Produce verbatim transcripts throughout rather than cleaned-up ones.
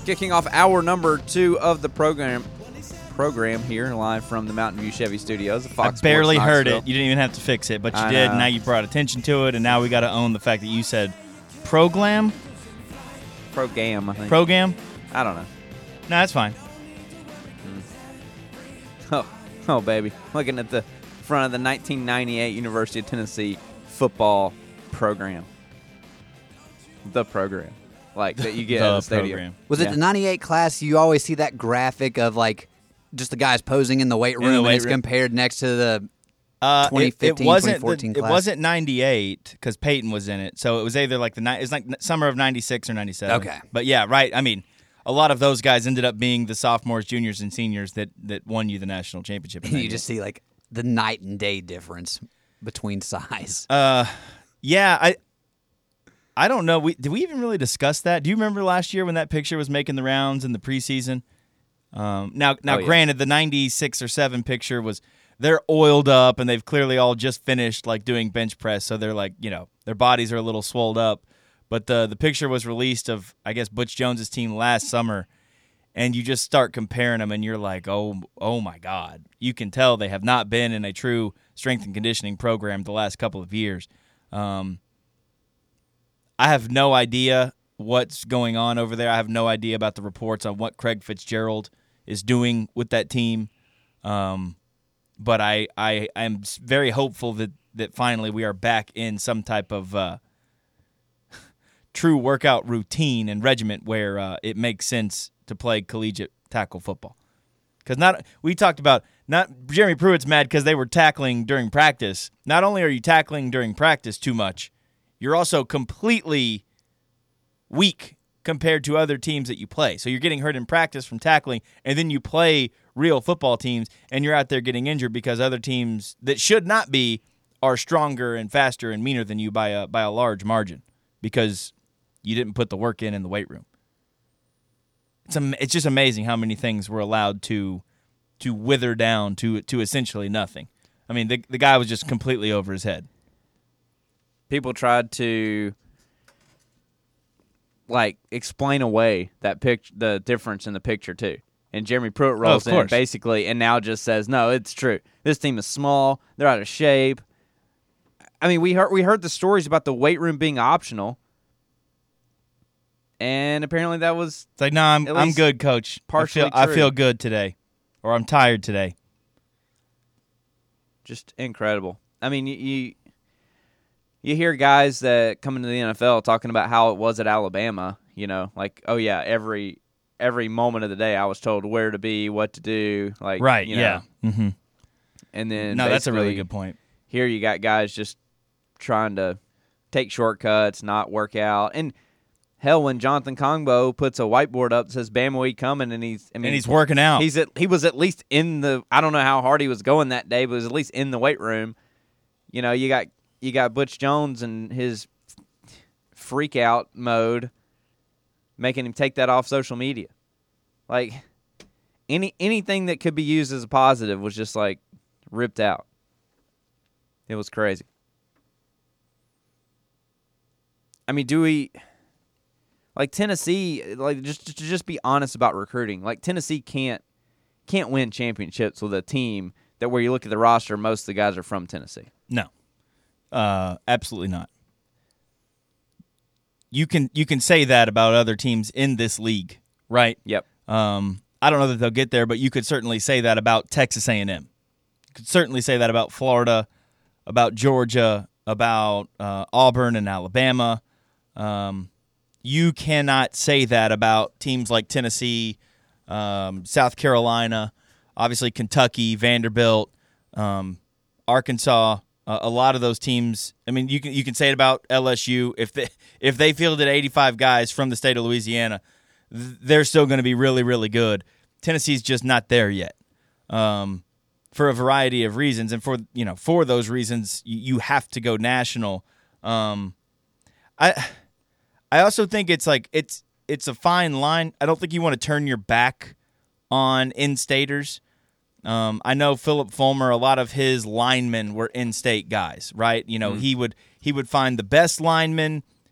Kicking off hour number two of the program program here, live from the Mountain View Chevy Studios. Fox I barely Sports heard Knoxville. it. You didn't even have to fix it, but you I did. know. Now you brought attention to it, and now we got to own the fact that you said program? Program, I think. Program? I don't know. No, that's fine. Oh, oh, baby. Looking at the front of the nineteen ninety-eight University of Tennessee football program. The program. Like, that you get The at the stadium. program. Was Yeah. it the ninety-eight class? You always see that graphic of, like, just the guys posing in the weight the room, and weight it's room. compared next to the Uh, twenty it- fifteen, it wasn't twenty fourteen the, class. It wasn't ninety-eight because Peyton was in it, so it was either like the ni- it's like summer of ninety-six or ninety-seven. Okay. But yeah, right. I mean, a lot of those guys ended up being the sophomores, juniors, and seniors that that won you the national championship. in you ninety-eight. just see, like, the night and day difference between size. Uh, yeah, I. I don't know. We did we even really discuss that? Do you remember last year when that picture was making the rounds in the preseason? Um, now, now, Oh, yeah. granted, the ninety-six or seven picture was they're oiled up and they've clearly all just finished like doing bench press, so they're like, you know, their bodies are a little swolled up. But the the picture was released of I guess Butch Jones's team last summer, and you just start comparing them, and you're like, oh, oh my God, you can tell they have not been in a true strength and conditioning program the last couple of years. Um, I have no idea what's going on over there. I have no idea about the reports on what Craig Fitzgerald is doing with that team. Um, but I, I am very hopeful that, that finally we are back in some type of uh, true workout routine and regiment where uh, it makes sense to play collegiate tackle football. Because not we talked about not Jeremy Pruitt's mad because they were tackling during practice. Not only are you tackling during practice too much, you're also completely weak compared to other teams that you play. So you're getting hurt in practice from tackling, and then you play real football teams, and you're out there getting injured because other teams that should not be are stronger and faster and meaner than you by a by a large margin because you didn't put the work in in the weight room. It's am- it's just amazing how many things were allowed to to wither down to to essentially nothing. I mean, the the guy was just completely over his head. People tried to like explain away that picture, the difference in the picture too. And Jeremy Pruitt rolls of in course. basically, and now just says, "No, it's true. This team is small. They're out of shape." I mean, we heard we heard the stories about the weight room being optional, and apparently that was It's like, no, nah, I'm At I'm least good, coach. partially I feel, I true. feel good today, or I'm tired today. just incredible. I mean, you, you you hear guys that come into the N F L talking about how it was at Alabama. You know, like, oh yeah, every every moment of the day I was told where to be, what to do. Like, Right? you know, Yeah. Mm-hmm. And then No, that's a really basically good point. Here you got guys just trying to take shortcuts, not work out. And hell, when Jonathan Kongbo puts a whiteboard up that says Bama we coming, and he's I mean And he's working out. He's at, he was at least in the I don't know how hard he was going that day, but was at least in the weight room. You know, you got you got Butch Jones and his freak out mode making him take that off social media. Like any anything that could be used as a positive was just like ripped out. It was crazy. I mean, do we like Tennessee? Like, just to just be honest about recruiting. Like, Tennessee can't can't win championships with a team that where you look at the roster, most of the guys are from Tennessee. No, uh, absolutely not. You can you can say that about other teams in this league, right? Yep. Um, I don't know that they'll get there, but you could certainly say that about Texas A and M. You could certainly say that about Florida, about Georgia, about uh, Auburn and Alabama. Um, you cannot say that about teams like Tennessee, um, South Carolina, obviously Kentucky, Vanderbilt, um, Arkansas. Uh, a lot of those teams. I mean, you can you can say it about L S U if they if they fielded eighty-five guys from the state of Louisiana, th- they're still going to be really really good. Tennessee's just not there yet, um, for a variety of reasons, and for you know for those reasons you, you have to go national. Um, I I also think it's like it's it's a fine line. I don't think you want to turn your back on in-staters. Um, I know Philip Fulmer, a lot of his linemen were in-state guys, right? You know, mm. he would he would find the best linemen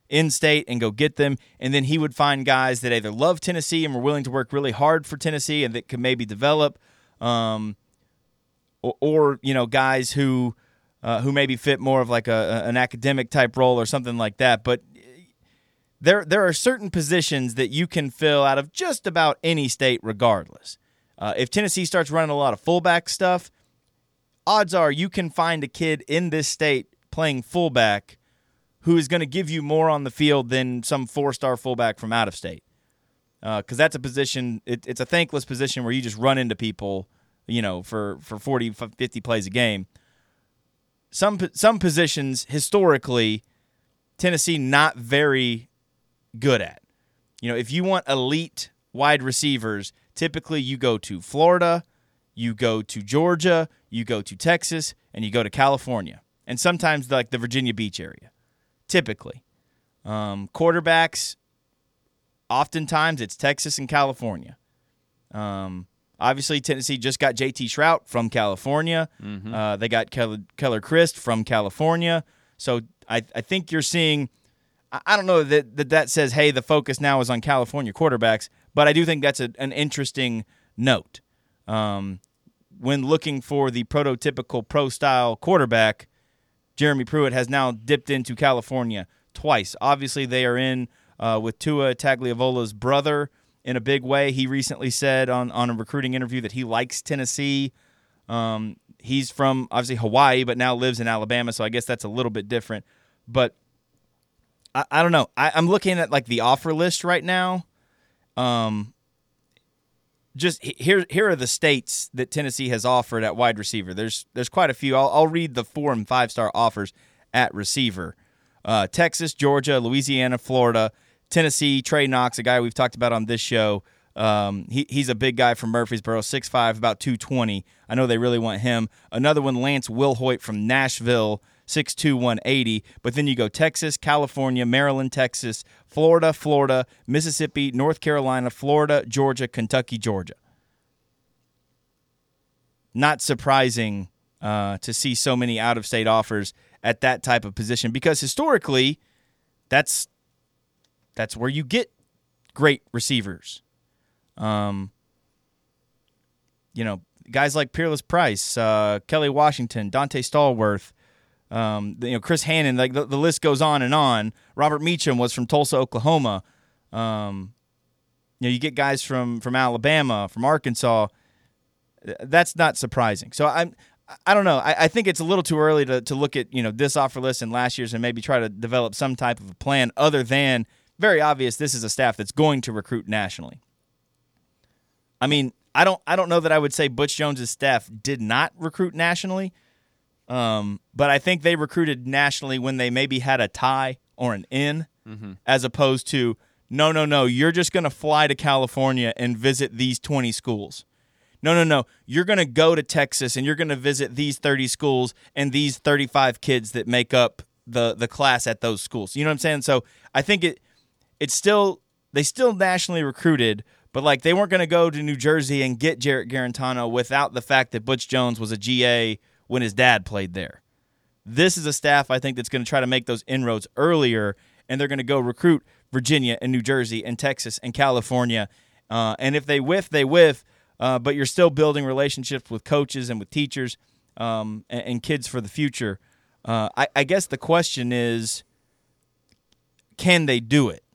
in-state and go get them, and then he would find guys that either love Tennessee and were willing to work really hard for Tennessee and that could maybe develop, um, or, or you know, guys who uh, who maybe fit more of like a, an academic type role or something like that. But there there are certain positions that you can fill out of just about any state regardless. Uh, if Tennessee starts running a lot of fullback stuff, odds are you can find a kid in this state playing fullback who is going to give you more on the field than some four-star fullback from out of state. Because uh, that's a position, it, it's a thankless position where you just run into people, you know, for, for forty, fifty plays a game. Some some positions, historically, Tennessee not very good at. You know, if you want elite wide receivers, typically you go to Florida, you go to Georgia, you go to Texas, and you go to California. And sometimes like the Virginia Beach area, typically. Um, quarterbacks, oftentimes it's Texas and California. Um, obviously, Tennessee just got J T Shrout from California. Mm-hmm. Uh, they got Keller, Keller Christ from California. So I, I think you're seeing – I don't know that, that that says, hey, the focus now is on California quarterbacks, but I do think that's a, an interesting note. Um, when looking for the prototypical pro-style quarterback, Jeremy Pruitt has now dipped into California twice. Obviously, they are in uh, with Tua Tagliavola's brother in a big way. He recently said on, on a recruiting interview that he likes Tennessee. Um, he's from, obviously, Hawaii, but now lives in Alabama, so I guess that's a little bit different. But I, I don't know. I, I'm looking at, like, the offer list right now. Um, just here here are the states that Tennessee has offered at wide receiver. There's there's quite a few. I'll, I'll read the four and five star offers at receiver. Uh, Texas, Georgia, Louisiana, Florida, Tennessee. Trey Knox, a guy we've talked about on this show. Um, he he's a big guy from Murfreesboro, six five, about two twenty. I know they really want him. Another one, Lance Wilhoit from Nashville, six two, one eighty. But then you go Texas, California, Maryland, Texas, Florida, Florida, Mississippi, North Carolina, Florida, Georgia, Kentucky, Georgia. Not surprising uh, to see so many out-of-state offers at that type of position because historically, that's that's where you get great receivers. Um, you know, guys like Peerless Price, uh, Kelly Washington, Dante Stallworth, um, you know, Chris Hannon, like the, the list goes on and on. Robert Meacham was from Tulsa, Oklahoma. Um, you know, you get guys from, from Alabama, from Arkansas. That's not surprising. So I'm, I don't know. I, I think it's a little too early to, to look at, you know, this offer list and last year's and maybe try to develop some type of a plan other than very obvious this is a staff that's going to recruit nationally. I mean, I don't I don't know that I would say Butch Jones' staff did not recruit nationally, um, but I think they recruited nationally when they maybe had a tie or an in, mm-hmm. as opposed to, no, no, no, you're just going to fly to California and visit these twenty schools. No, no, no, you're going to go to Texas and you're going to visit these thirty schools and these thirty-five kids that make up the, the class at those schools. You know what I'm saying? So I think it it's still they still nationally recruited, but like they weren't going to go to New Jersey and get Jarrett Garantano without the fact that Butch Jones was a G A when his dad played there. This is a staff I think that's going to try to make those inroads earlier, and they're going to go recruit Virginia and New Jersey and Texas and California. Uh, and if they whiff, they whiff, uh, but you're still building relationships with coaches and with teachers um, and, and kids for the future. Uh, I, I guess the question is, can they do it?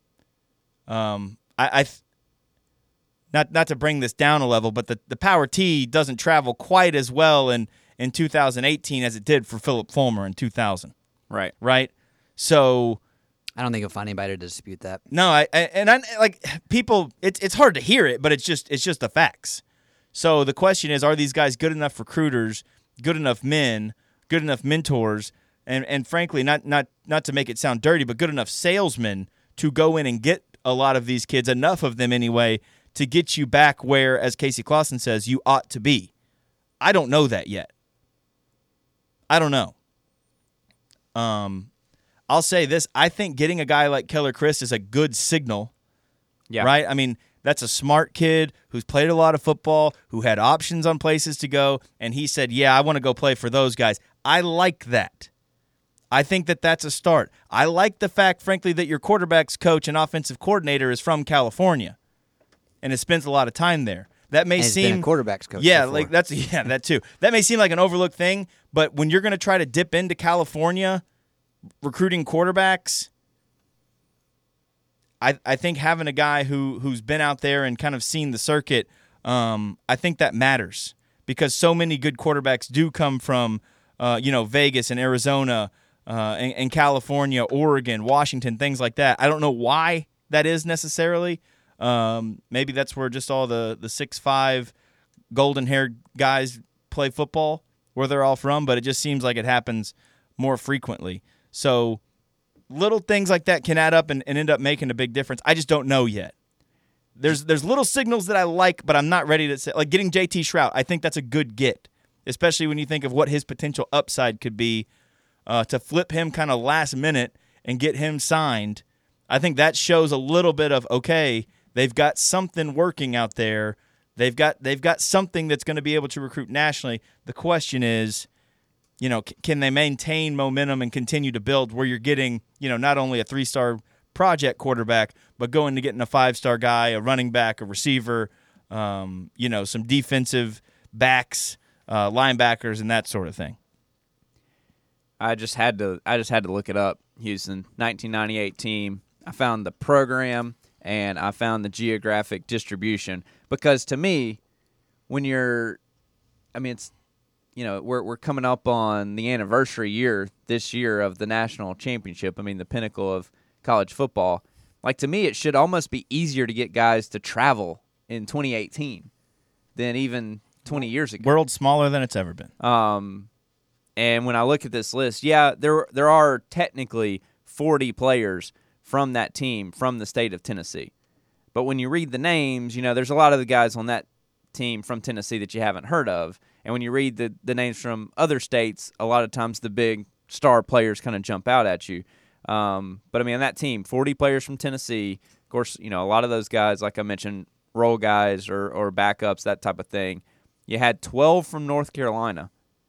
Um, I, I th- not not to bring this down a level, but the, the Power T doesn't travel quite as well in, in two thousand eighteen as it did for Philip Fulmer in two thousand. Right. Right? So I don't think you'll find anybody to dispute that. no, I, I and I like people. It's it's hard to hear it, but it's just it's just the facts. So the question is, are these guys good enough recruiters, good enough men, good enough mentors, and and frankly, not not not to make it sound dirty, but good enough salesmen to go in and get a lot of these kids, enough of them anyway, to get you back where, as Casey Clausen says, you ought to be. I don't know that yet. I don't know. Um, I'll say this. I think getting a guy like Keller Christ is a good signal. Yeah. Right? I mean, that's a smart kid who's played a lot of football, who had options on places to go, and he said, yeah, I want to go play for those guys. I like that. I think that that's a start. I like the fact, frankly, that your quarterback's coach and offensive coordinator is from California and has spent a lot of time there. That may And has seem been a quarterback's coach Yeah, before. like that's yeah, that too. That may seem like an overlooked thing, but when you're going to try to dip into California recruiting quarterbacks, I I think having a guy who who's been out there and kind of seen the circuit, um, I think that matters because so many good quarterbacks do come from uh, you know Vegas and Arizona uh, and, and California, Oregon, Washington, things like that. I don't know why that is necessarily. Um, maybe that's where just all the the six five golden haired guys play football, where they're all from. But it just seems like it happens more frequently. So little things like that can add up and, and end up making a big difference. I just don't know yet. There's there's little signals that I like, but I'm not ready to say, like getting J T Shrout. I think that's a good get, especially when you think of what his potential upside could be. Uh, to flip him kind of last minute and get him signed, I think that shows a little bit of, okay, they've got something working out there. They've got they've got something that's going to be able to recruit nationally. The question is, you know, c- can they maintain momentum and continue to build where you're getting, you know, not only a three-star project quarterback, but going to getting a five-star guy, a running back, a receiver, um, you know, some defensive backs, uh, linebackers, and that sort of thing. I just had to I just had to look it up. Houston nineteen ninety-eight team. I found the program and I found the geographic distribution because to me, when you're, I mean, it's, you know, we're we're coming up on the anniversary year this year of the national championship. I mean, the pinnacle of college football. Like to me, it should almost be easier to get guys to travel in twenty eighteen than even twenty years ago. World's smaller than it's ever been. Um. And when I look at this list, yeah, there there are technically forty players from that team from the state of Tennessee. But when you read the names, you know, there's a lot of the guys on that team from Tennessee that you haven't heard of. And when you read the, the names from other states, a lot of times the big star players kind of jump out at you. Um, but, I mean, on that team, forty players from Tennessee. Of course, you know, a lot of those guys, like I mentioned, role guys or, or backups, that type of thing. You had twelve from North Carolina.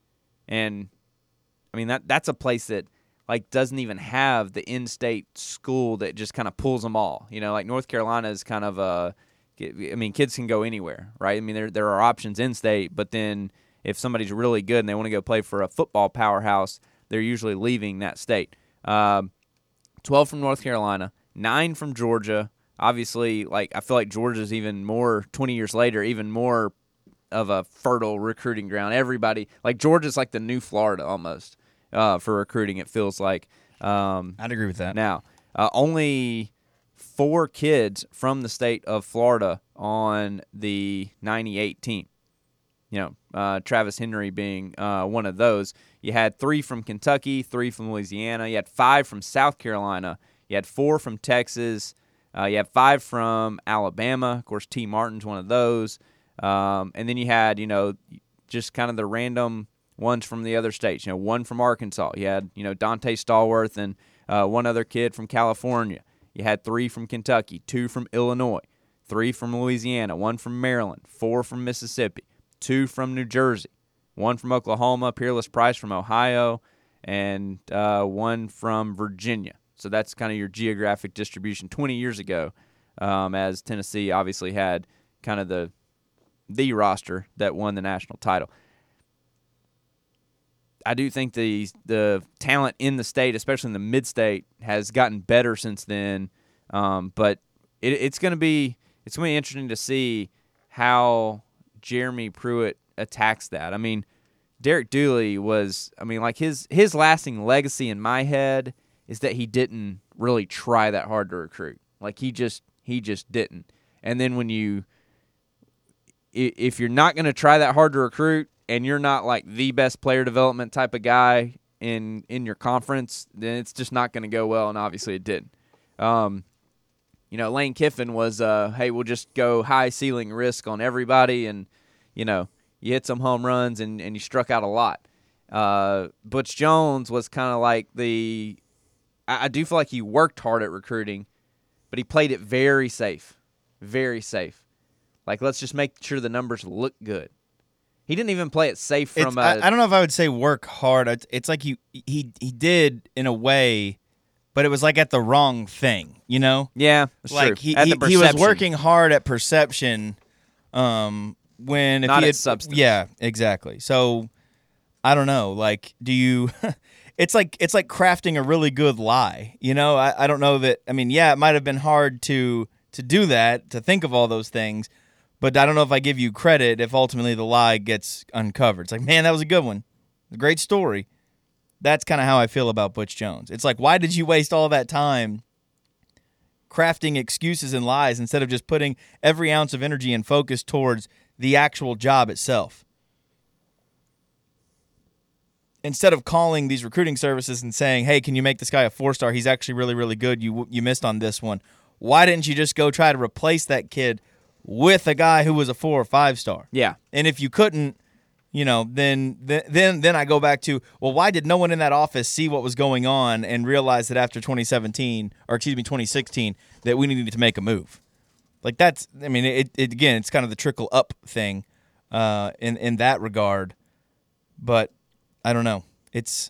And I mean, that that's a place that, like, doesn't even have the in-state school that just kind of pulls them all. You know, like North Carolina is kind of a – I mean, kids can go anywhere, right? I mean, there there are options in-state, but then if somebody's really good and they want to go play for a football powerhouse, they're usually leaving that state. Um, twelve from North Carolina, nine from Georgia. Obviously, like, I feel like Georgia's even more – twenty years later, even more of a fertile recruiting ground. Everybody – like, Georgia's like the new Florida almost. Uh, for recruiting, it feels like. Um, I'd agree with that. now, uh, only four kids from the state of Florida on the ninety-eight team. You know, uh, Travis Henry being uh, one of those. You had three from Kentucky, three from Louisiana. You had five from South Carolina. You had four from Texas. Uh, you had five from Alabama. Of course, T. Martin's one of those. Um, and then you had, you know, just kind of the random ones from the other states. You know, one from Arkansas. You had, you know, Dante Stallworth and uh, one other kid from California. You had three from Kentucky, two from Illinois, three from Louisiana, one from Maryland, four from Mississippi, two from New Jersey, one from Oklahoma, Peerless Price from Ohio, and uh, one from Virginia. So that's kind of your geographic distribution twenty years ago, um, as Tennessee obviously had kind of the the roster that won the national title. I do think the the talent in the state, especially in the mid-state, has gotten better since then. Um, but it, it's going to be it's going to be interesting to see how Jeremy Pruitt attacks that. I mean, Derek Dooley was, I mean, like his his lasting legacy in my head is that he didn't really try that hard to recruit. Like he just he just didn't. And then when you if you're not going to try that hard to recruit, and you're not like the best player development type of guy in in your conference, then it's just not going to go well, and obviously it didn't. Um, you know, Lane Kiffin was, uh, hey, we'll just go high ceiling risk on everybody, and, you know, you hit some home runs, and, and you struck out a lot. Uh, Butch Jones was kind of like the I, I do feel like he worked hard at recruiting, but he played it very safe, very safe. Like, let's just make sure the numbers look good. He didn't even play it safe It's, from. A, I I don't know if I would say work hard. It's, it's like he he he did in a way, but it was like at the wrong thing. You know. yeah, that's like true. he At he, the he was perception. working hard at perception. Um, when if Not he at had, substance. Yeah, exactly. So I don't know. Like, do you? It's like it's like crafting a really good lie. You know, I, I don't know that. I mean, yeah, it might have been hard to to do that, to think of all those things, but I don't know if I give you credit if ultimately the lie gets uncovered. It's like, man, that was a good one, a great story. That's kind of how I feel about Butch Jones. It's like, why did you waste all that time crafting excuses and lies instead of just putting every ounce of energy and focus towards the actual job itself? Instead of calling these recruiting services and saying, hey, can you make this guy a four-star? He's actually really, really good. You you missed on this one. Why didn't you just go try to replace that kid with a guy who was a four or five-star? Yeah, And if you couldn't, you know, then then then I go back to, well, why did no one in that office see what was going on and realize that after twenty seventeen, or excuse me, twenty sixteen, that we needed to make a move? Like that's, I mean, it, it again, it's kind of the trickle up thing uh, in in that regard. But I don't know. It's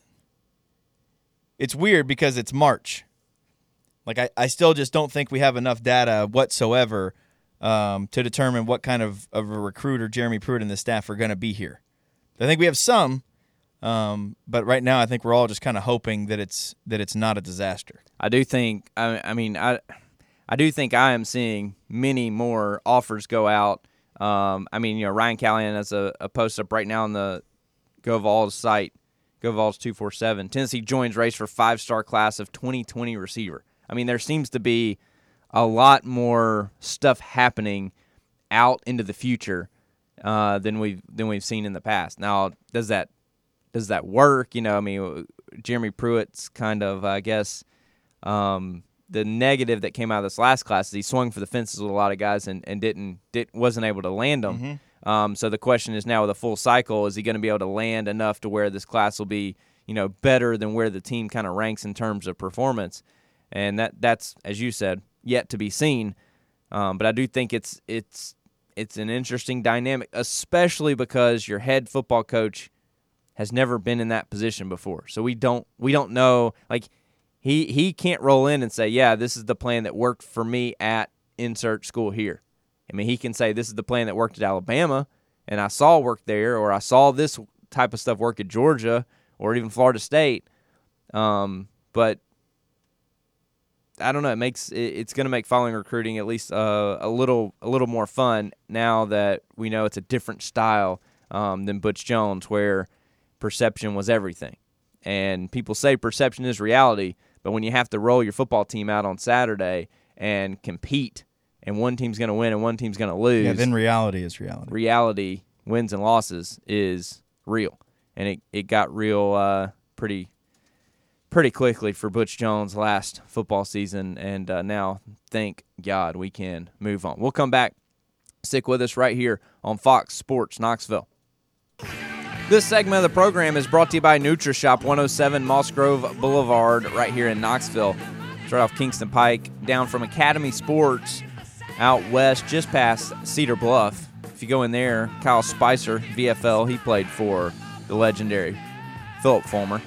it's weird because it's March. Like I, I still just don't think we have enough data whatsoever um, to determine what kind of, of a recruiter Jeremy Pruitt and the staff are going to be here. I think we have some, um, but right now I think we're all just kind of hoping that it's that it's not a disaster. I do think. I, I mean, I I do think I am seeing many more offers go out. Um, I mean, you know, Ryan Callahan has a, a post up right now on the GoVols site, GoVols two forty-seven. Tennessee joins race for five-star class of twenty twenty receiver. I mean, there seems to be a lot more stuff happening out into the future uh, than we've than we've seen in the past. Now, does that does that work? You know, I mean, Jeremy Pruitt's kind of, I guess, um, the negative that came out of this last class is he swung for the fences with a lot of guys and, and didn't did, wasn't able to land them. Mm-hmm. Um, so the question is now with a full cycle, is he going to be able to land enough to where this class will be, you know, better than where the team kind of ranks in terms of performance? And that that's, as you said, yet to be seen. Um, but I do think it's it's it's an interesting dynamic, especially because your head football coach has never been in that position before. So we don't we don't know, like he he can't roll in and say, yeah, this is the plan that worked for me at insert school here. I mean, he can say this is the plan that worked at Alabama, and I saw work there, or I saw this type of stuff work at Georgia, or even Florida State. Um, but I don't know. It makes it, it's going to make following recruiting at least uh, a little a little more fun now that we know it's a different style um, than Butch Jones, where perception was everything. And people say perception is reality, but when you have to roll your football team out on Saturday and compete, and one team's going to win and one team's going to lose. Yeah, then reality is reality. Reality, wins and losses, is real. And it, it got real uh, pretty pretty quickly for Butch Jones last football season, and uh, now, thank God, we can move on. We'll come back. Stick with us right here on Fox Sports Knoxville. This segment of the program is brought to you by NutriShop, one oh seven Moss Grove Boulevard, right here in Knoxville. Start off Kingston Pike, down from Academy Sports, out west, just past Cedar Bluff. If you go in there, Kyle Spicer, V F L, he played for the legendary Philip Fulmer.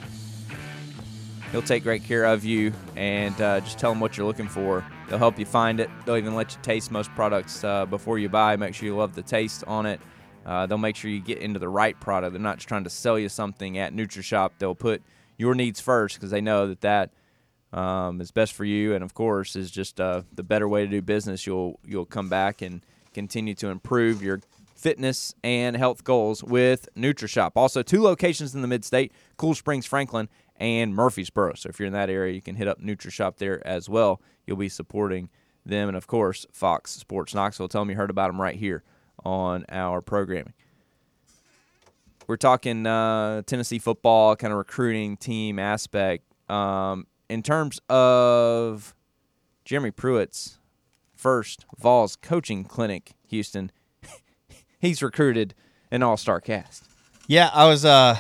He'll take great care of you, and uh, just tell them what you're looking for. They'll help you find it. They'll even let you taste most products uh, before you buy. Make sure you love the taste on it. Uh, they'll make sure you get into the right product. They're not just trying to sell you something at NutriShop. They'll put your needs first because they know that that um, is best for you, and of course is just uh, the better way to do business. You'll you'll come back and continue to improve your fitness and health goals with NutriShop. Also, two locations in the Mid-State: Cool Springs, Franklin, and Murfreesboro. So if you're in that area, you can hit up NutriShop there as well. You'll be supporting them, and of course, Fox Sports Knoxville. Tell them you heard about them right here on our programming. We're talking uh, Tennessee football, kind of recruiting team aspect. Um, in terms of Jeremy Pruitt's first Vols coaching clinic, Houston, he's recruited an all-star cast. Yeah, I was, uh,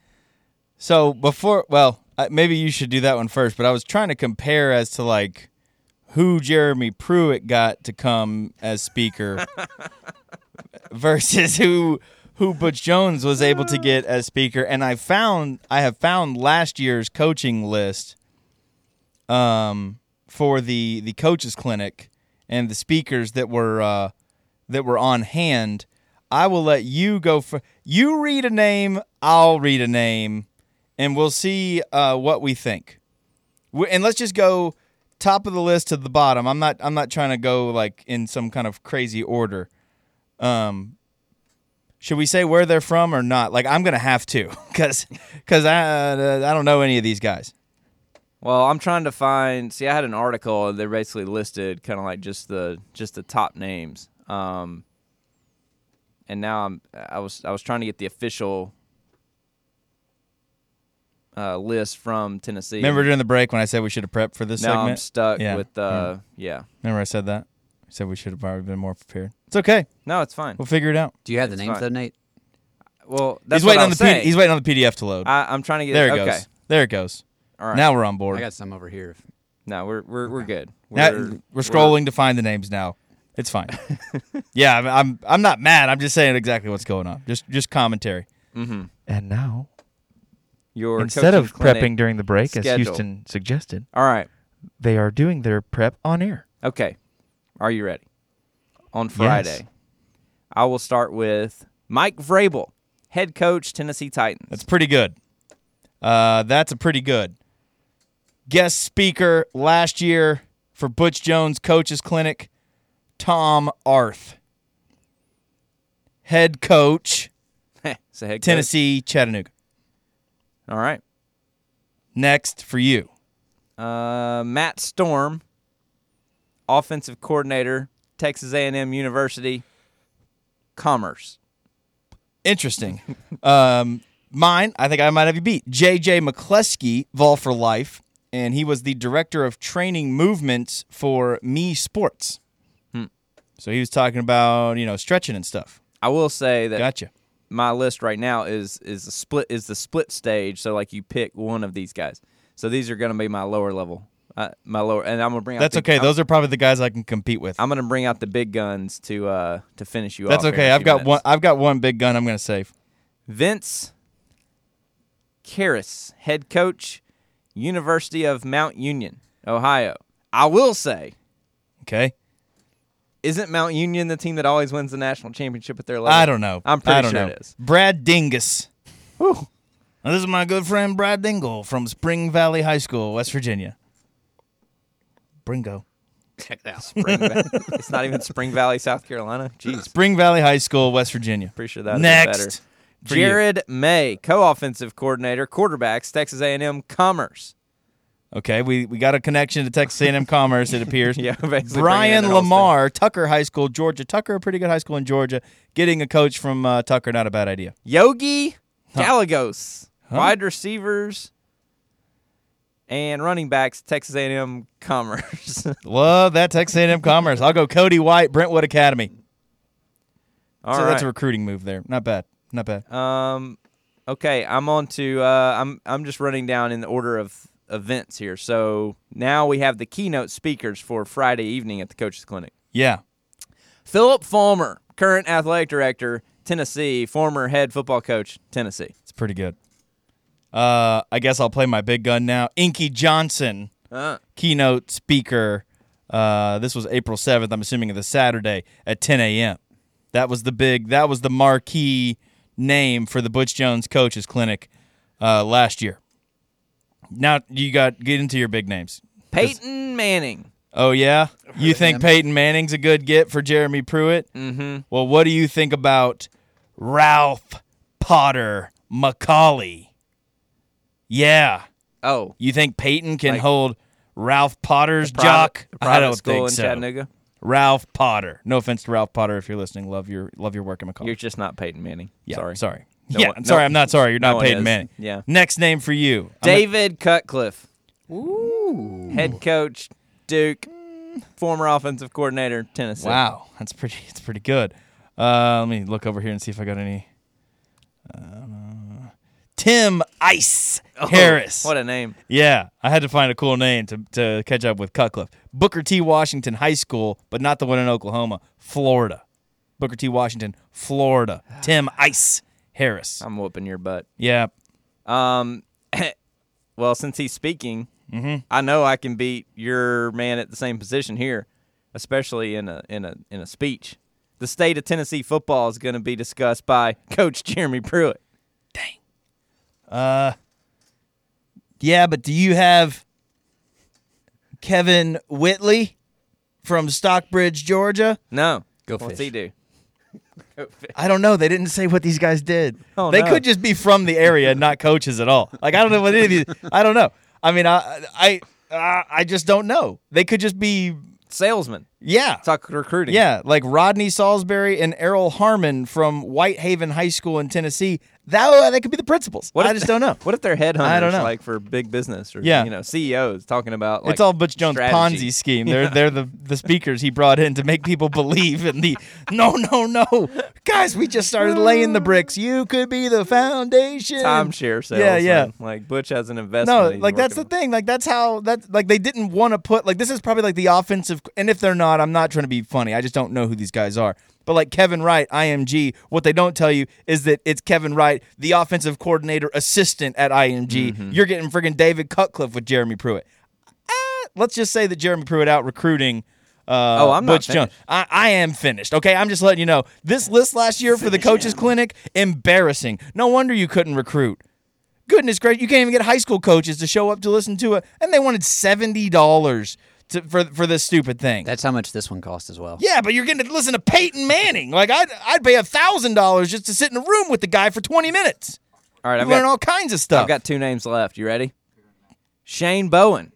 so before, well, maybe you should do that one first, but I was trying to compare as to, like, who Jeremy Pruitt got to come as speaker versus who who Butch Jones was able to get as speaker, and I found I have found last year's coaching list um, for the the coaches clinic and the speakers that were uh, that were on hand. I will let you go for you read a name, I'll read a name, and we'll see uh, what we think. We, and let's just go top of the list to the bottom. I'm not I'm not trying to go like in some kind of crazy order. Um, should we say where they're from or not? Like I'm gonna have to, cause, cause I uh, I don't know any of these guys. Well, I'm trying to find. See, I had an article and they basically listed kind of like just the just the top names. Um, and now I'm I was I was trying to get the official uh, list from Tennessee. Remember during the break when I said we should have prepped for this now segment? I'm stuck Yeah. with uh yeah. Remember I said that? I said we should have probably been more prepared. It's okay. No, it's fine. We'll figure it out. Do you have the It's names fine. though, Nate? Well, that's he's waiting what I on the was P- saying. he's waiting on the P D F to load. I, I'm trying to get there it okay. goes. There it goes. All right. Now we're on board. I got some over here. No, we're we're we're good. Now- We're, we're scrolling to find the names now. It's fine. yeah, I'm, I'm I'm not mad. I'm just saying exactly what's going on. Just just commentary. Mm-hmm. And now, Your instead of coaching clinic prepping during the break, as schedule. Houston suggested, All right. they are doing their prep on air. Okay. Are you ready? On Friday, I will start with Mike Vrabel, head coach, Tennessee Titans. That's pretty good. Uh, that's a pretty good. Guest speaker last year for Butch Jones Coaches Clinic, Tom Arth. Head coach, So head coach. Tennessee Chattanooga. All right. Next for you. Uh, Matt Storm, offensive coordinator, Texas A and M University, Commerce. Interesting. um, mine, I think I might have you beat. J J McCleskey, Vol for Life, and he was the director of training movements for Me Sports. Hmm. So he was talking about, you know, stretching and stuff. I will say that Gotcha. my list right now is is the split is the split stage. So like you pick one of these guys. So these are going to be my lower level, uh, my lower, and I'm gonna bring. Out That's the, okay. I'm, Those are probably the guys I can compete with. I'm gonna bring out the big guns to uh to finish you That's off. here okay. in a I've few got minutes. one. I've got one big gun. I'm going to save. Vince Karras, head coach, University of Mount Union, Ohio. I will say, Okay. isn't Mount Union the team that always wins the national championship at their level? I don't know. I'm pretty I don't sure know. it is. Brad Dingus. Whew. Now, this is my good friend Brad Dingle from Spring Valley High School, West Virginia. Bringo. Check that out. Spring Va- it's not even Spring Valley, South Carolina. Jeez, Spring Valley High School, West Virginia. pretty sure that Next. is better. for you. Jared May, co-offensive coordinator, quarterbacks, Texas A and M Commerce. Okay, we, we got a connection to Texas A and M Commerce, it appears. Yeah, basically Brian bringing in the whole Lamar, Tucker High School, Georgia. Tucker, a pretty good high school in Georgia. Getting a coach from uh, Tucker, not a bad idea. Yogi Huh. Gallegos, Huh? wide receivers and running backs, Texas A and M Commerce. Love that Texas A and M Commerce. I'll go Cody White, Brentwood Academy. All so right. that's a recruiting move there. Not bad. Not bad. Um, okay, I'm on to. Uh, I'm I'm just running down in the order of events here. So now we have the keynote speakers for Friday evening at the Coaches Clinic. Yeah. Philip Fulmer, current athletic director, Tennessee, former head football coach, Tennessee. It's pretty good. Uh, I guess I'll play my big gun now. Inky Johnson, Uh, keynote speaker. Uh, this was April seventh. I'm assuming it's a Saturday at ten a.m. That was the big. That was the marquee name for the Butch Jones Coaches Clinic uh, last year. Now you got get into your big names. Peyton Manning. Oh yeah, you think him. Peyton Manning's a good get for Jeremy Pruitt? Mm-hmm. Well, what do you think about Ralph Potter McCauley? Yeah. Oh, You think Peyton can Like hold Ralph Potter's private, jock? a private I don't school think in so. Chattanooga. Ralph Potter. No offense to Ralph Potter if you're listening. Love your love your work at McCall. You're just not Peyton Manning. yeah, Sorry. Sorry. No yeah, one- I'm sorry. no- I'm not sorry. You're no not one Peyton is. Manning. Yeah. Next name for you. I'm David Cutcliffe, Ooh. head coach, Duke, former offensive coordinator, Tennessee. gonna- wow, that's pretty. It's pretty good. Uh, let me look over here and see if I got any. Uh, Tim Ice Oh, Harris. What a name. Yeah, I had to find a cool name to, to catch up with Cutcliffe. Booker T. Washington High School, but not the one in Oklahoma, Florida. Booker T. Washington. Florida, Tim Ice Harris. I'm whooping your butt. Yeah. Um, well, since he's speaking, Mm-hmm. I know I can beat your man at the same position here, especially in a in a in a speech. The state of Tennessee football is going to be discussed by Coach Jeremy Pruitt. Uh, yeah, but do you have Kevin Whitley from Stockbridge, Georgia? No, Go what's Fish. he do? I don't know. They didn't say what these guys did. Oh, they no. could just be from the area and not coaches at all. Like, I don't know what any of these. I don't know. I mean, I I uh, I just don't know. They could just be, Salesman. yeah. Talk recruiting. Yeah, like Rodney Salisbury and Errol Harmon from Whitehaven High School in Tennessee. That they could be the principals. What I if- just don't know. What if they're headhunters? I don't know. Like for big business or Yeah. you know C E Os talking about. Like, It's all Butch Jones' strategy. Ponzi scheme. They're they're the, the speakers he brought in to make people believe in the no no no guys. We just started laying the bricks. You could be the foundation. timeshare sales. Yeah, yeah. Like Butch has an investment. No, he's like that's the working on. thing. Like that's how that like they didn't want to put like this is probably like the offensive. And if they're not, I'm not trying to be funny. I just don't know who these guys are. But like Kevin Wright, I M G, what they don't tell you is that it's Kevin Wright, the offensive coordinator assistant at I M G. Mm-hmm. You're getting friggin' David Cutcliffe with Jeremy Pruitt. Uh, let's just say that Jeremy Pruitt out recruiting uh, Oh, I'm not Butch Jones. finished. I, I am finished. Okay, I'm just letting you know. This list last year for the coaches clinic, embarrassing. No wonder you couldn't recruit. Goodness gracious, you can't even get high school coaches to show up to listen to it, and they wanted seventy dollars to for for this stupid thing. That's how much this one cost as well. Yeah, but you're getting to listen to Peyton Manning. Like I'd I'd pay a thousand dollars just to sit in a room with the guy for twenty minutes. All right, You I've learn got, all kinds of stuff. I've got two names left. You ready? Shane Bowen.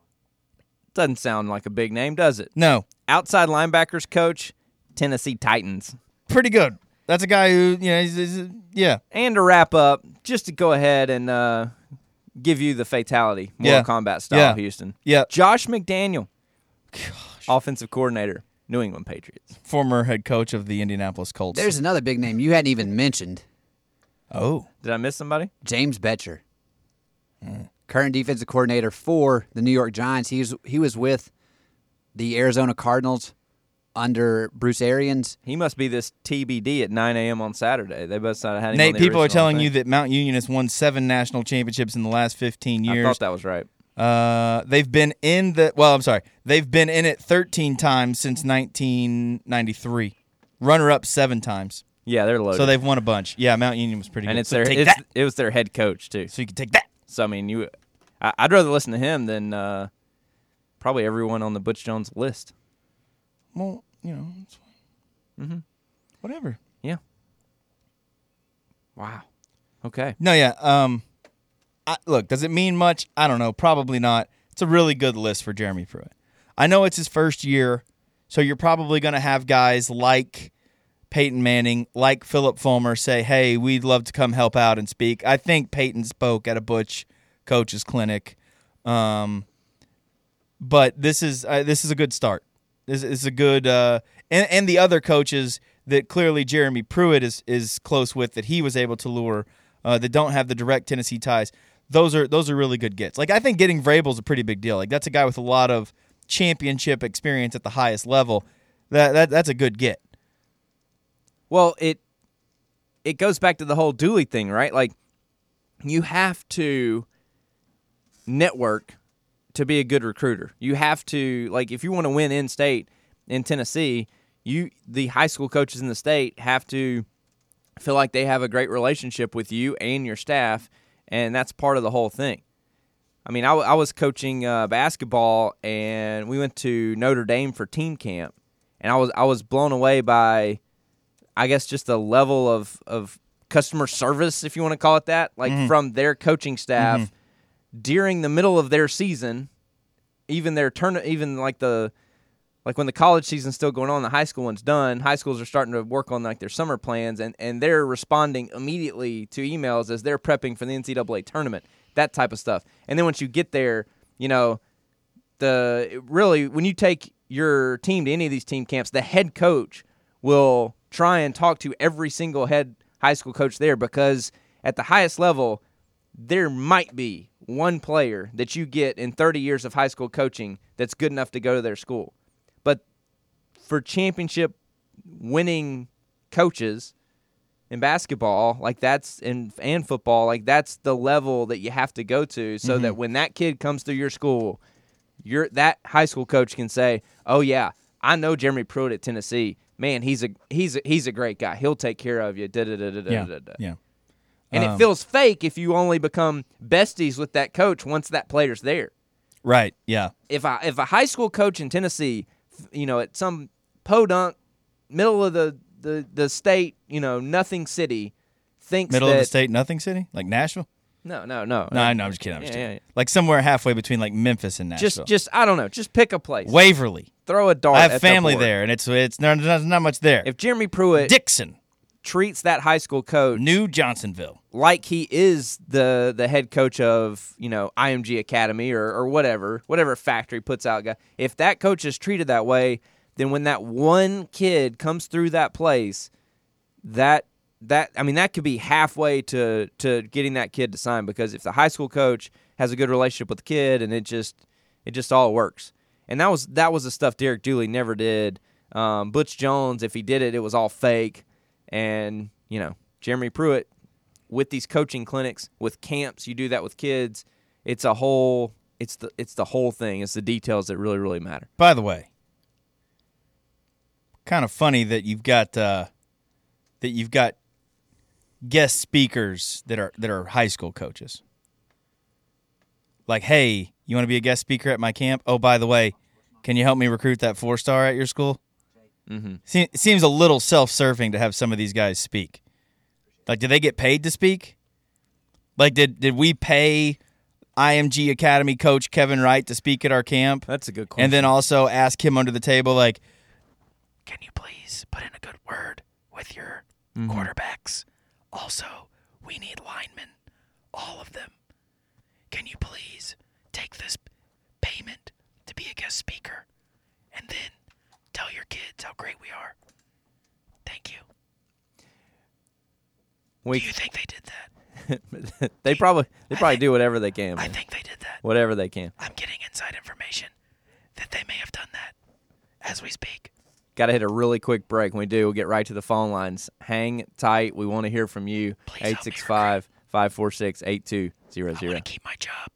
Doesn't sound like a big name, does it? no, Outside linebackers coach, Tennessee Titans. pretty good. That's a guy who you know, he's, he's, yeah. And to wrap up, just to go ahead and uh, give you the fatality, Mortal Yeah. Kombat style, Yeah. Houston. Yeah. Josh McDaniel, offensive coordinator, New England Patriots. Former head coach of the Indianapolis Colts. There's another big name you hadn't even mentioned. oh, Did I miss somebody? James Betcher. Current defensive coordinator for the New York Giants. He was, he was with the Arizona Cardinals under Bruce Arians. He must be this T B D at nine a.m. on Saturday. They both had him Nate, on the people are original telling thing. you that Mount Union has won seven national championships in the last fifteen I years. thought that was right. Uh, they've been in the well. I'm sorry, they've been in it thirteen times since nineteen ninety-three. Runner up seven times, Yeah, they're loaded. so they've won a bunch. Yeah, Mount Union was pretty and good. it's so their take it's, that. it was their head coach too. So you can take that. So I mean, you, I, I'd rather listen to him than uh, probably everyone on the Butch Jones list. Well, you know, it's fine. Mm-hmm. Whatever. Yeah. Wow. Okay. No, yeah. Um, I, look, does it mean much? I don't know. Probably not. It's a really good list for Jeremy Pruitt. I know it's his first year, so you're probably going to have guys like Peyton Manning, like Philip Fulmer say, hey, we'd love to come help out and speak. I think Peyton spoke at a Butch coach's clinic. Um, but this is uh, this is a good start. This is a good uh, and, and the other coaches that clearly Jeremy Pruitt is is close with that he was able to lure uh, that don't have the direct Tennessee ties. Those are those are really good gets. Like I think getting Vrabel's a pretty big deal. Like that's a guy with a lot of championship experience at the highest level. That that that's a good get. Well, it it goes back to the whole Dooley thing, right? Like you have to network to be a good recruiter. You have to like if you want to win in state in Tennessee, you the high school coaches in the state have to feel like they have a great relationship with you and your staff, and that's part of the whole thing. I mean, I, w- I was coaching uh, basketball, and we went to Notre Dame for team camp, and I was I was blown away by, I guess, just the level of, of customer service, if you want to call it that, like Mm-hmm. from their coaching staff during the middle of their season, even their turn, even like the, like when the college season's still going on, the high school one's done. High schools are starting to work on like their summer plans, and, and they're responding immediately to emails as they're prepping for the N C double A tournament, that type of stuff. And then once you get there, you know, the really when you take your team to any of these team camps, the head coach will try and talk to every single head high school coach there, because at the highest level, there might be one player that you get in thirty years of high school coaching that's good enough to go to their school. But for championship winning coaches in basketball, like that's in and football, like that's the level that you have to go to, so mm-hmm. that when that kid comes through your school, your that high school coach can say, "Oh yeah, I know Jeremy Pruitt at Tennessee. Man, he's a he's a, he's a great guy. He'll take care of you." Da, da, da, da, yeah, da, da. yeah. And um, it feels fake if you only become besties with that coach once that player's there. Right. Yeah. If I if a high school coach in Tennessee, you know, at some podunk middle of the, the, the state, you know, nothing city, thinks middle that, of the state, nothing city, like Nashville. No, no, no. No, no, I'm just kidding. I'm just yeah, kidding. yeah. Like somewhere halfway between like Memphis and Nashville. Just, just I don't know. Just pick a place. Waverly. Throw a dart. I have at family the board. there, and it's it's not, not not much there. If Jeremy Pruitt Dixon treats that high school coach New Johnsonville like he is the the head coach of, you know, I M G Academy or or whatever whatever factory puts out guy, if that coach is treated that way, then when that one kid comes through that place, that that I mean that could be halfway to to getting that kid to sign, because if the high school coach has a good relationship with the kid and it just it just all works. And that was that was the stuff Derek Dooley never did. Um, Butch Jones, if he did it, it was all fake. And, you know, Jeremy Pruitt, with these coaching clinics, with camps, you do that with kids. It's a whole it's the it's the whole thing. It's the details that really, really matter. By the way, kind of funny that you've got uh, that you've got guest speakers that are that are high school coaches. Like, hey, you want to be a guest speaker at my camp? Oh, by the way, can you help me recruit that four star at your school? Mm-hmm. Se- it seems a little self-serving to have some of these guys speak. Like, did they get paid to speak? Like, did did we pay I M G Academy coach Kevin Wright to speak at our camp? That's a good question. And then also ask him under the table, like, can you please put in a good word with your mm-hmm. quarterbacks? Also, we need linemen, all of them. Can you please take this payment to be a guest speaker and then tell your kids how great we are? Thank you. We, do you think they did that? they probably they probably think, do whatever they can. Man. I think they did that. Whatever they can. I'm getting inside information that they may have done that as we speak. Got to hit a really quick break. When we do, we'll get right to the phone lines. Hang tight. We want to hear from you. eight six five, five four six, eight two zero zero. I want to keep my job.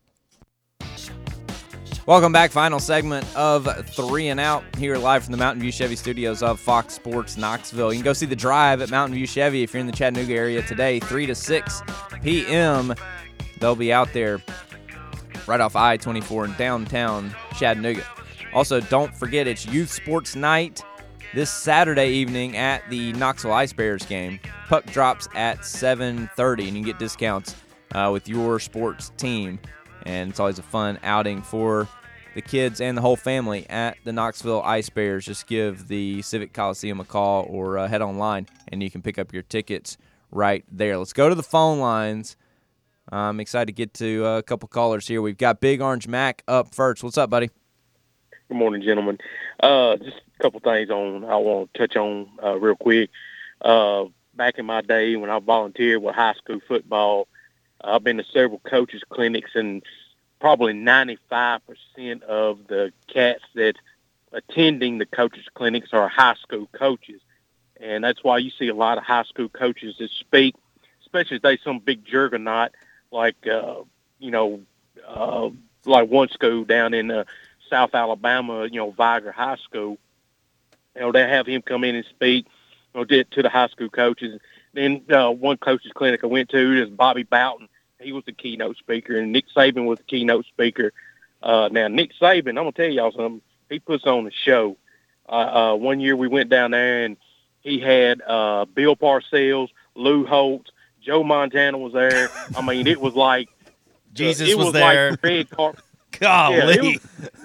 Welcome back. Final segment of Three and Out here live from the Mountain View Chevy studios of Fox Sports Knoxville. You can go see the drive at Mountain View Chevy if you're in the Chattanooga area today, three to six p.m. They'll be out there right off I twenty-four in downtown Chattanooga. Also, don't forget it's Youth Sports Night this Saturday evening at the Knoxville Ice Bears game. Puck drops at seven thirty, and you can get discounts uh, with your sports team. And it's always a fun outing for the kids and the whole family at the Knoxville Ice Bears. Just give the Civic Coliseum a call or uh, head online, and you can pick up your tickets right there. Let's go to the phone lines. I'm excited to get to uh, a couple callers here. We've got Big Orange Mac up first. What's up, buddy? Good morning, gentlemen. Uh, just a couple things on I want to touch on uh, real quick. Uh, back in my day when I volunteered with high school football, I've been to several coaches' clinics, and probably ninety-five percent of the cats that attending the coaches' clinics are high school coaches. And that's why you see a lot of high school coaches that speak, especially if they some big juggernaut like, uh, you know, uh, like one school down in uh, South Alabama, you know, Viger High School. You know, they have him come in and speak, you know, to, to the high school coaches. Then uh, one coach's clinic I went to is Bobby Bowden. He was the keynote speaker, and Nick Saban was the keynote speaker. Uh, now, Nick Saban, I'm going to tell y'all something. He puts on a show. Uh, uh, one year we went down there, and he had uh, Bill Parcells, Lou Holtz, Joe Montana was there. I mean, it was like Jesus uh, it was, was there. Like red car- Golly. Yeah, it was,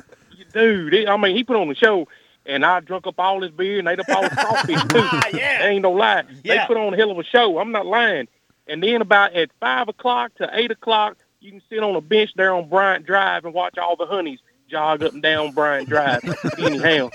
dude, it, I mean, he put on the show, and I drunk up all his beer and ate up all his coffee, too. Yeah. Ain't no lie. Yeah. They put on a hell of a show. I'm not lying. And then about at five o'clock to eight o'clock, you can sit on a bench there on Bryant Drive and watch all the honeys jog up and down Bryant Drive. Anyhow,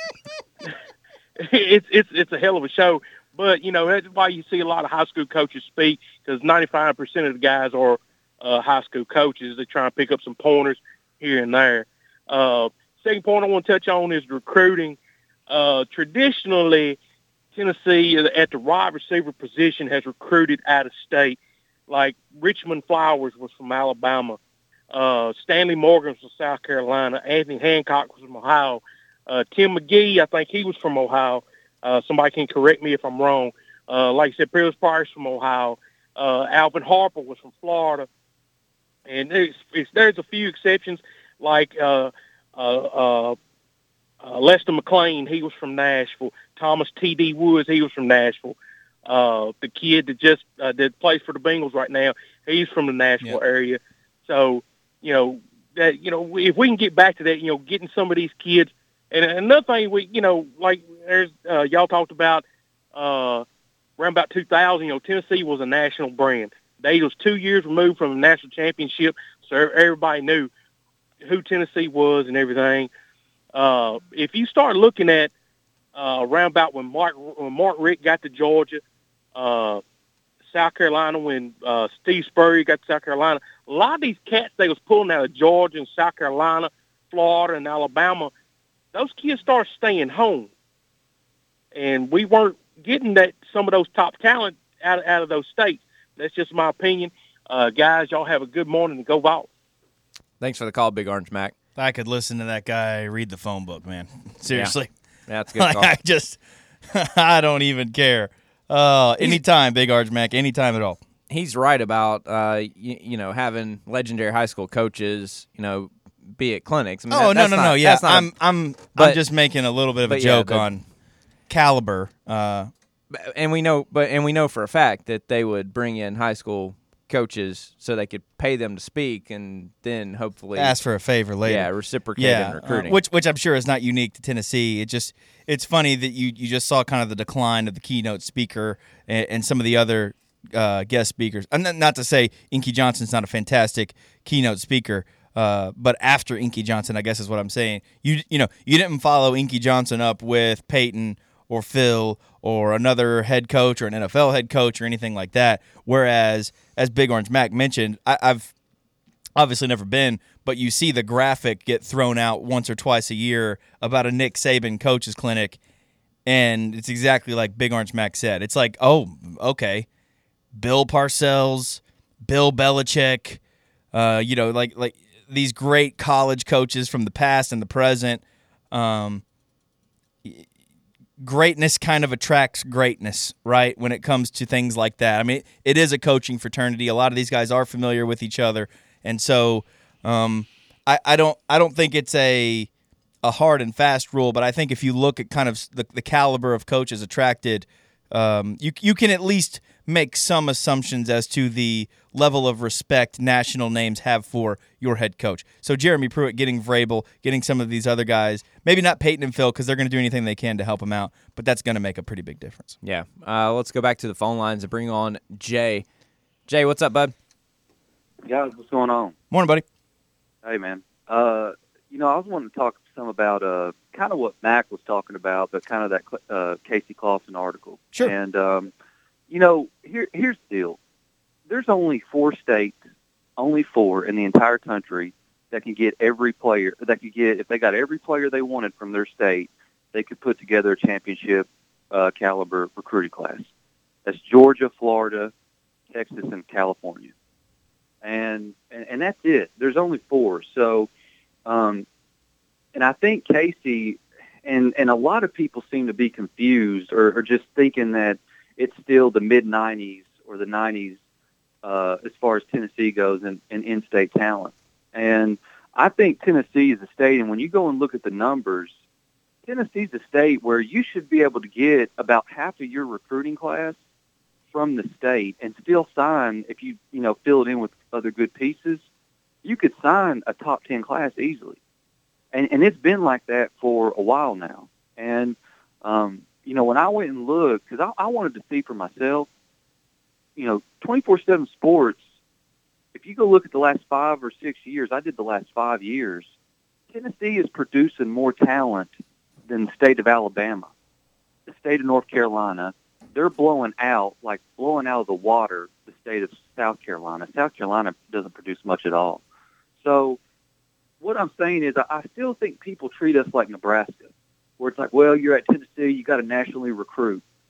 it's it's it's a hell of a show. But, you know, that's why you see a lot of high school coaches speak, because ninety-five percent of the guys are uh, high school coaches. They try and pick up some pointers here and there. Uh, second point I want to touch on is recruiting. Uh, traditionally, Tennessee at the wide receiver position has recruited out of state. Like Richmond Flowers was from Alabama. Uh, Stanley Morgan was from South Carolina. Anthony Hancock was from Ohio. Uh, Tim McGee, I think he was from Ohio. Uh, somebody can correct me if I'm wrong. Uh, like I said, Peerless Price from Ohio. Uh, Alvin Harper was from Florida. And there's, it's, there's a few exceptions, like uh, uh, uh, uh, Lester McLean, he was from Nashville. Thomas T D. Woods, he was from Nashville. Uh, the kid that just uh, that plays for the Bengals right now, he's from the Nashville Yep. area. So, you know, that you know, if we can get back to that, you know, getting some of these kids. And another thing, we, you know, like there's uh, y'all talked about uh, around about two thousand. You know, Tennessee was a national brand. They was two years removed from the national championship, so everybody knew who Tennessee was and everything. Uh, if you start looking at uh, around about when Mark when Mark Richt got to Georgia, uh, South Carolina, when uh, Steve Spurrier got to South Carolina, a lot of these cats they was pulling out of Georgia and South Carolina, Florida, and Alabama, those kids started staying home, and we weren't getting that some of those top talent out of, out of those states. That's just my opinion. Uh, guys, y'all have a good morning and go Vols. Thanks for the call, Big Orange Mac. I could listen to that guy read the phone book, man. Seriously. Yeah, that's a good Like, call. I just, I don't even care. Uh, anytime, Big Orange Mac, anytime at all. He's right about uh, you, you know having legendary high school coaches, you know, be at clinics. I mean, Oh that- no, that's no, not- no. Yeah, that's not a- I'm, I'm, I'm but- just making a little bit of a but yeah, joke the- on caliber. Uh, and we know, but and we know for a fact that they would bring in high school coaches so they could pay them to speak, and then hopefully ask for a favor later. yeah, reciprocate yeah, in uh, recruiting. which which I'm sure is not unique to Tennessee. It just it's funny that you you just saw kind of the decline of the keynote speaker and, and some of the other uh, guest speakers. And not- not to say Inky Johnson's not a fantastic keynote speaker, uh, but after Inky Johnson, I guess is what I'm saying. You you know you didn't follow Inky Johnson up with Peyton or Phil or another head coach or an N F L head coach or anything like that. Whereas, as Big Orange Mac mentioned, I, I've obviously never been, but you see the graphic get thrown out once or twice a year about a Nick Saban coaches clinic, and it's exactly like Big Orange Mac said. It's like, oh, okay, Bill Parcells, Bill Belichick, uh, you know, like like these great college coaches from the past and the present. Um, greatness kind of attracts greatness, right, when it comes to things like that. I mean, it is a coaching fraternity. A lot of these guys are familiar with each other, and so um, I, I don't I don't think it's a a hard and fast rule, but I think if you look at kind of the, the caliber of coaches attracted, um, you you can at least make some assumptions as to the level of respect national names have for your head coach. So Jeremy Pruitt getting Vrabel, getting some of these other guys, maybe not Peyton and Phil because they're going to do anything they can to help him out, but that's going to make a pretty big difference. yeah, uh, let's go back to the phone lines and bring on Jay. Jay, what's up, bud? Guys, what's going on? Morning, buddy. Hey, man. Uh, you know, I was wanting to talk some about uh, kind of what Mac was talking about, but kind of that uh, Casey Clausen article. Sure. And, um, you know, here here's the deal. There's only four states, only four in the entire country that can get every player, that could get, if they got every player they wanted from their state, they could put together a championship uh, caliber recruiting class. That's Georgia, Florida, Texas, and California. And, and and that's it. There's only four. So, um, and I think Casey and and a lot of people seem to be confused or, or just thinking that it's still the mid nineties or the nineties uh, as far as Tennessee goes in, in in-state talent. And I think Tennessee is a state, and when you go and look at the numbers, Tennessee's a state where you should be able to get about half of your recruiting class from the state and still sign, if you, you know, fill it in with other good pieces, you could sign a top ten class easily. And, and it's been like that for a while now. And, um, you know, when I went and looked, because I, I wanted to see for myself, you know, twenty-four seven Sports, if you go look at the last five or six years, I did the last five years, Tennessee is producing more talent than the state of Alabama, the state of North Carolina. They're blowing out, like blowing out of the water, the state of South Carolina. South Carolina doesn't produce much at all. So what I'm saying is I still think people treat us like Nebraska, where it's like, well, you're at Tennessee, you got to nationally recruit.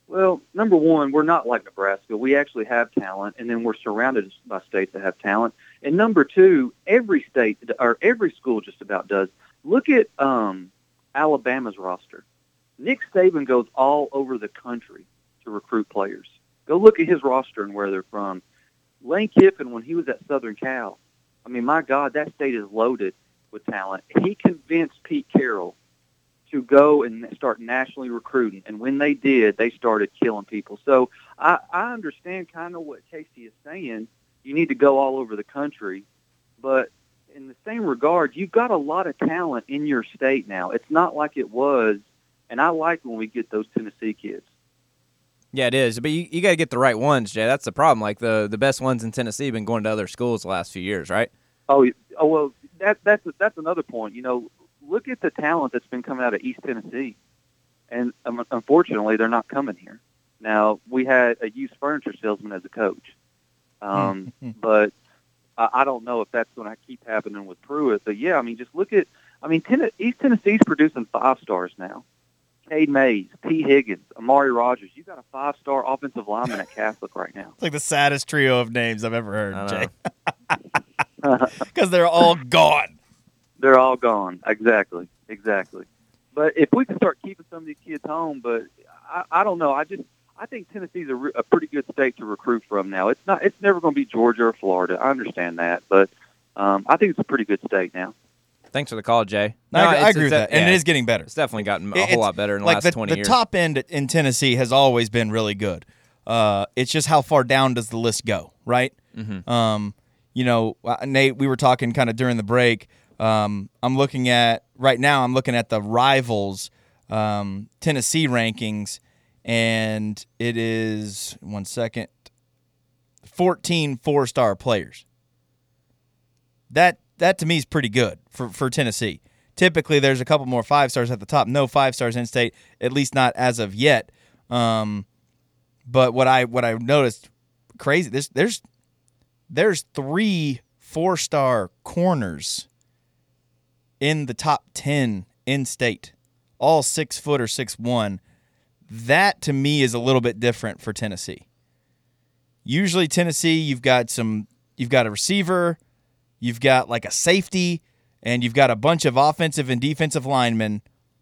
Well, number one, we're not like Nebraska. We actually have talent, and then we're surrounded by states that have talent. And number two, every state or every school just about does. Look at um, Alabama's roster. Nick Saban goes all over the country to recruit players. Go look at his roster and where they're from. Lane Kiffin, when he was at Southern Cal, I mean, my God, that state is loaded with talent. He convinced Pete Carroll to go and start nationally recruiting. And when they did, they started killing people. So I, I understand kind of what Casey is saying. You need to go all over the country. But in the same regard, you've got a lot of talent in your state now. It's not like it was. And I like when we get those Tennessee kids. Yeah, it is. But you, you got to get the right ones, Jay. That's the problem. Like the, the best ones in Tennessee have been going to other schools the last few years, right? Oh, oh well, that, that's, that's another point. You know, look at the talent that's been coming out of East Tennessee. And um, unfortunately, they're not coming here. Now, we had a used furniture salesman as a coach. Um, but I, I don't know if that's going to keep happening with Pruitt. But, yeah, I mean, just look at – I mean, ten- East Tennessee's producing five stars now. Cade Mays, T. Higgins, Amari Rogers. You got a five-star offensive lineman at Catholic right now. It's like the saddest trio of names I've ever heard, I Jay. Because they're all gone. They're all gone. Exactly. Exactly. But if we can start keeping some of these kids home, but I, I don't know. I just I think Tennessee's a, re- a pretty good state to recruit from now. It's not. It's never going to be Georgia or Florida. I understand that, but um, I think it's a pretty good state now. Thanks for the call, Jay. No, I, it's- I agree with it's- that, and yeah, it is getting better. It's definitely gotten a It's- whole lot better in the like last the, twenty the years. top end in Tennessee has always been really good. Uh, it's just how far down does the list go, right? Mm-hmm. Um, you know, uh, Nate, we were talking kind of during the break. Um, I'm looking at right now. I'm looking at the Rivals um, Tennessee rankings, and it is one second, fourteen four-star players. That that to me is pretty good for for Tennessee. Typically, there's a couple more five stars at the top. No five stars in state, at least not as of yet. Um, but what I what I noticed crazy this there's there's three four star corners in the top ten in state, all six foot or six one. That to me is a little bit different for Tennessee. Usually Tennessee, you've got some you've got a receiver, you've got like a safety, and you've got a bunch of offensive and defensive linemen.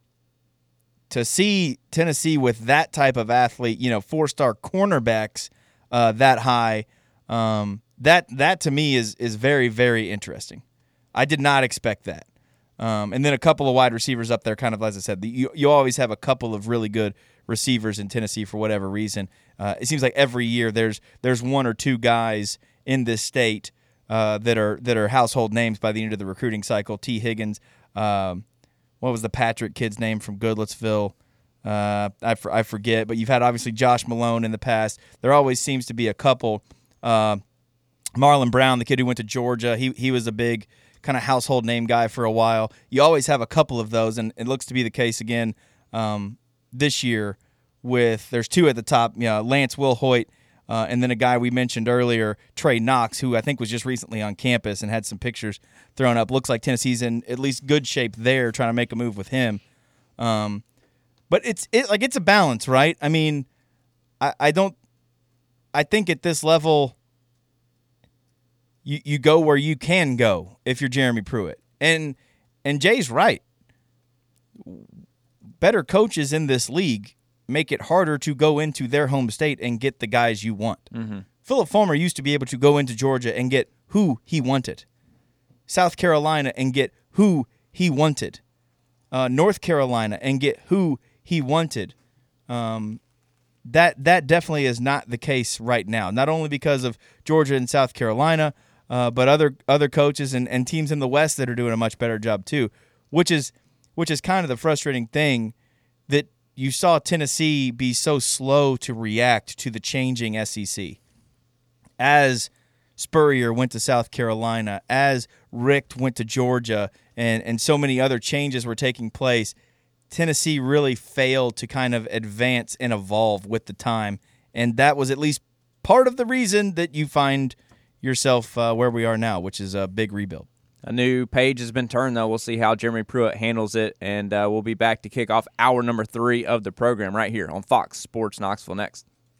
To see Tennessee with that type of athlete, you know, four-star cornerbacks uh, that high, um, that that to me is is very, very interesting. I did not expect that. Um, and then a couple of wide receivers up there, kind of as I said, the, you you always have a couple of really good receivers in Tennessee for whatever reason. Uh, it seems like every year there's there's one or two guys in this state uh, that are that are household names by the end of the recruiting cycle. T. Higgins, um, what was the Patrick kid's name from Goodlettsville? Uh, I for, I forget, but you've had obviously Josh Malone in the past. There always seems to be a couple. Uh, Marlon Brown, the kid who went to Georgia, he he was a big kind of household name guy for a while. You always have a couple of those, and it looks to be the case again um, this year with there's two at the top, you know, Lance Wilhoit, uh, and then a guy we mentioned earlier, Trey Knox, who I think was just recently on campus and had some pictures thrown up. Looks like Tennessee's in at least good shape there, trying to make a move with him. Um, but it's it like it's a balance, right? I mean, I, I don't I think at this level you you go where you can go if you're Jeremy Pruitt. And and Jay's right. Better coaches in this league make it harder to go into their home state and get the guys you want. Mm-hmm. Philip Fulmer used to be able to go into Georgia and get who he wanted. South Carolina and get who he wanted. Uh, North Carolina and get who he wanted. Um, that that definitely is not the case right now. Not only because of Georgia and South Carolina, uh, but other other coaches and, and teams in the West that are doing a much better job too, which is which is kind of the frustrating thing that you saw Tennessee be so slow to react to the changing S E C. As Spurrier went to South Carolina, as Richt went to Georgia, and, and so many other changes were taking place, Tennessee really failed to kind of advance and evolve with the time. And that was at least part of the reason that you find yourself uh, where we are now, which is a big rebuild. A new page has been turned, though. We'll see how Jeremy Pruitt handles it, and uh, we'll be back to kick off hour number three of the program right here on Fox Sports Knoxville next.